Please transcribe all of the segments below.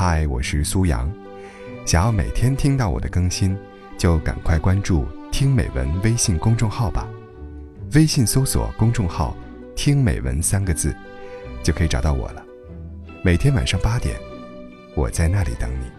嗨，我是苏阳。想要每天听到我的更新，就赶快关注听美文微信公众号吧。微信搜索公众号听美文3个字，就可以找到我了。每天晚上8点，我在那里等你。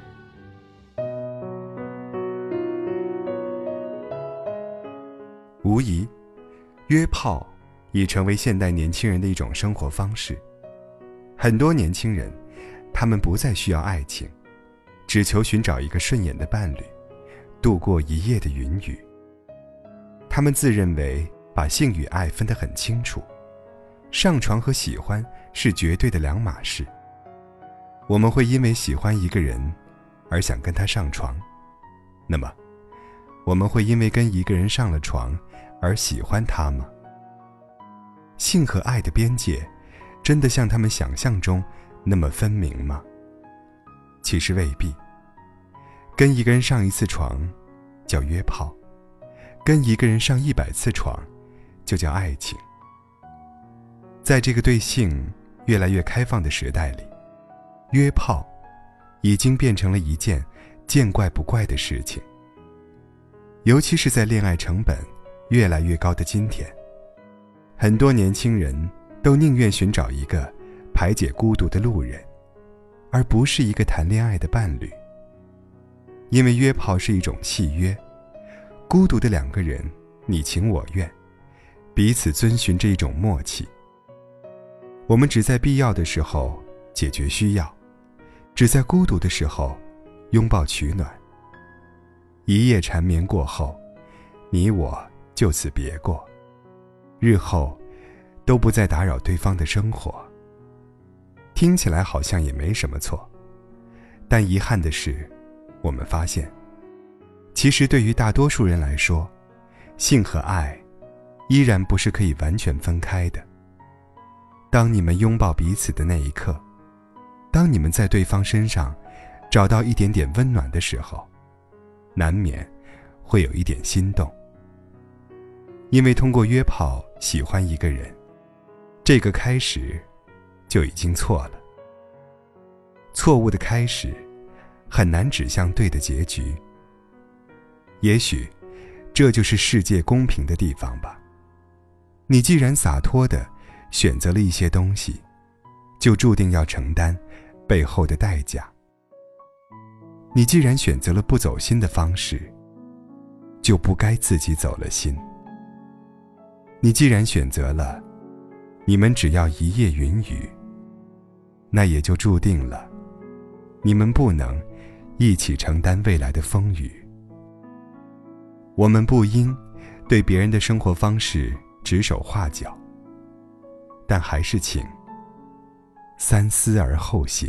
无疑，约炮已成为现代年轻人的一种生活方式。很多年轻人，他们不再需要爱情，只求寻找一个顺眼的伴侣，度过一夜的云雨。他们自认为把性与爱分得很清楚，上床和喜欢是绝对的两码事。我们会因为喜欢一个人而想跟他上床，那么我们会因为跟一个人上了床而喜欢他吗？性和爱的边界真的像他们想象中那么分明吗？其实未必。跟一个人上1次床叫约炮，跟一个人上100次床就叫爱情。在这个对性越来越开放的时代里，约炮已经变成了一件见怪不怪的事情。尤其是在恋爱成本越来越高的今天，很多年轻人都宁愿寻找一个排解孤独的路人，而不是一个谈恋爱的伴侣。因为约炮是一种契约，孤独的2个人你情我愿，彼此遵循着一种默契。我们只在必要的时候解决需要，只在孤独的时候拥抱取暖。一夜缠绵过后，你我就此别过，日后都不再打扰对方的生活。听起来好像也没什么错，但遗憾的是，我们发现，其实对于大多数人来说，性和爱依然不是可以完全分开的。当你们拥抱彼此的那一刻，当你们在对方身上找到一点点温暖的时候，难免会有一点心动。因为通过约炮喜欢一个人，这个开始就已经错了。错误的开始很难指向对的结局。也许这就是世界公平的地方吧。你既然洒脱地选择了一些东西，就注定要承担背后的代价。你既然选择了不走心的方式，就不该自己走了心。你既然选择了你们只要一夜云雨，那也就注定了你们不能一起承担未来的风雨。我们不应对别人的生活方式指手画脚，但还是请三思而后行。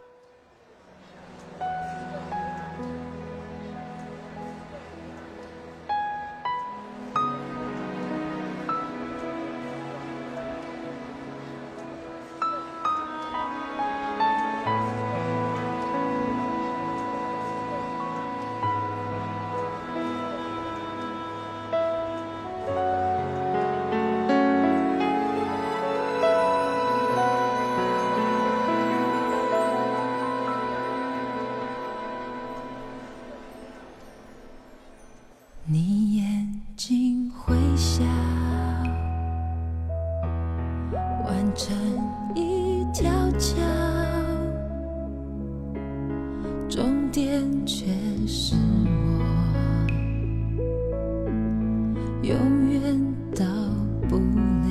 你眼睛会笑，完成一条桥，终点却是我，永远到不了。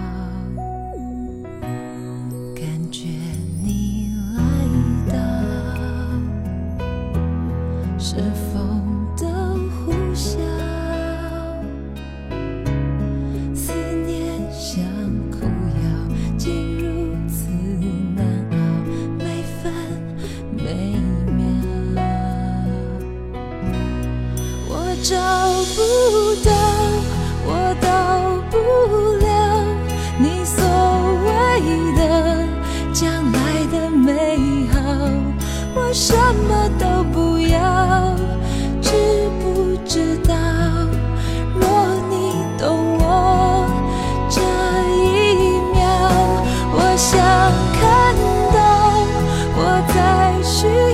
感觉你来到，是风的呼啸，思念像苦药，竟如此难熬，每分每秒。我找不到，我到不了你所谓的将来的美好，我什么都不要，知不知道？若你懂我这一秒，我想看到我在需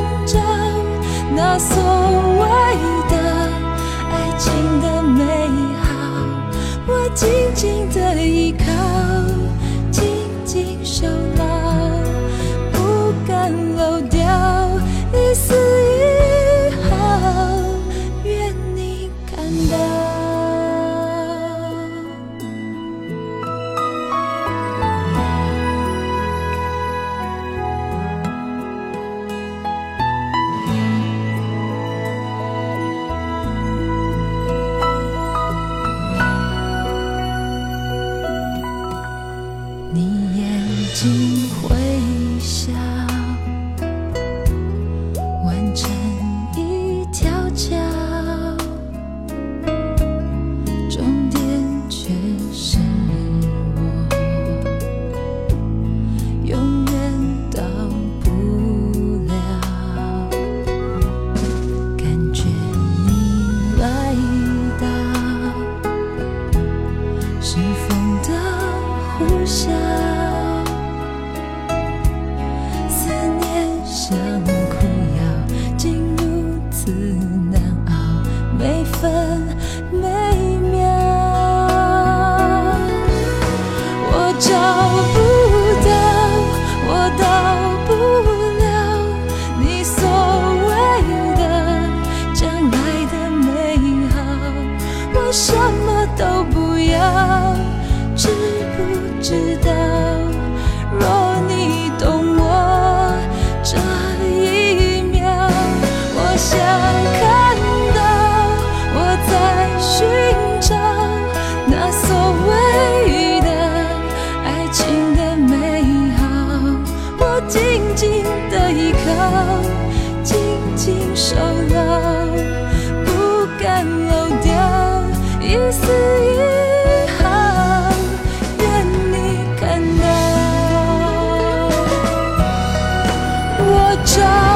紧的依靠，紧紧守牢，不敢漏掉一丝一毫，愿你看到。我找